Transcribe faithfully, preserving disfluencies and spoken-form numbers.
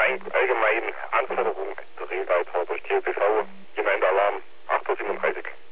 allgemeinen Anforderungen der Drehleiter durch T L P V, Gemeindealarm acht Uhr siebenunddreißig.